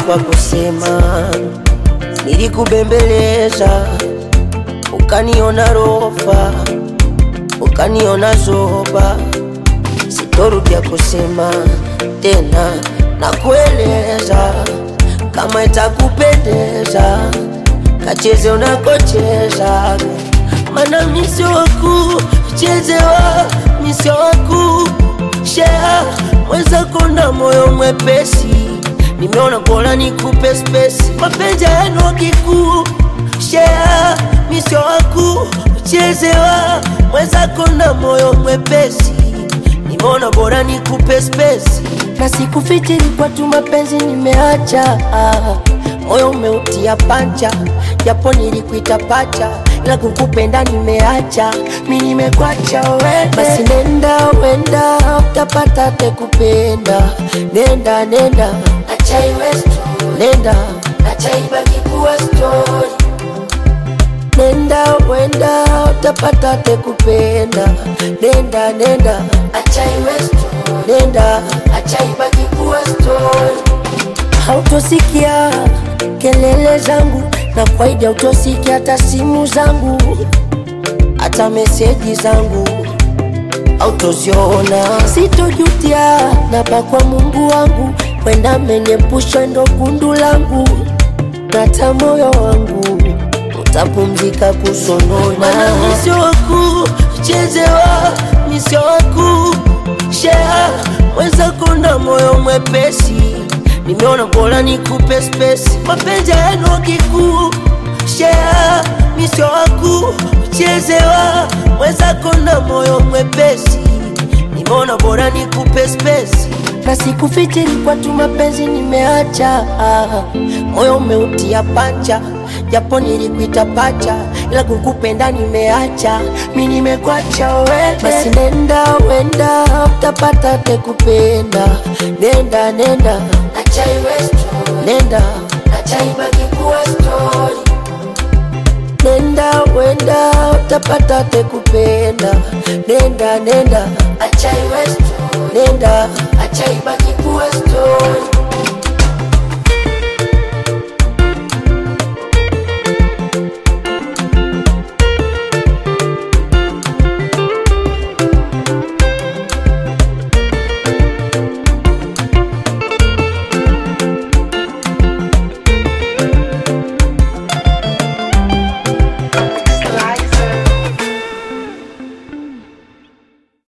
kwa kusema, nilikubembeleza ukaniona rofa, ukaniona zoba. Sitorudia kusema tena, na kueleza kama itakupendeza kacheze unakocheza, mana misio waku chezewa, misio waku share. Mweza kuna moyo mwepesi, nimeona bora nikupe space. Mapenzi yenu kikuu share, misio waku chezewa. Mweza kuna moyo mwepesi, nimeona bora nikupe space. Na sikufichiri kwa tu mapenzi nimeacha, moyo umeutia pancha, japo nilikuita pacha, ila kukupenda nimeacha, mimi nimekwacha wewe. Basi nenda wenda, utapata tekupenda. Nenda nenda, acha iwe story. Nenda, acha ibaki kuwa story. Nenda wenda, utapata tekupenda. Nenda nenda, acha iwe story. Nenda, acha ibaki kuwa story. Hautosikia kelele zangu, na kwaidi hautosikia hata simu zangu, hata meseji zangu autoziona. Sitojutia napa kwa Mungu wangu, wenda meniepusha ndo gundu langu, nata moyo wangu utapumzika kusonona. Mana misio waku chezewa, misio waku share. Mweza kuna moyo mwepesi, nimeona bora nikupe space. Mapenzi yenu kikuu share, misio waku chezewa. Mweza kuna moyo mwepesi, nimeona bora nikupe space. Na sikufichiri kwa tu mapenzi nimeacha, moyo umeutia pancha, japo nilikuita pacha, ila kukupenda nimeacha, mimi nimekwacha wewe. Basi nenda wenda, utapata tekupenda. Nenda nenda, acha iwe story. Nenda, acha ibaki kuwa story. Nenda wenda, utapata tekupenda. Nenda nenda, acha iwe story. Nenda, acha ibaki kuwa story.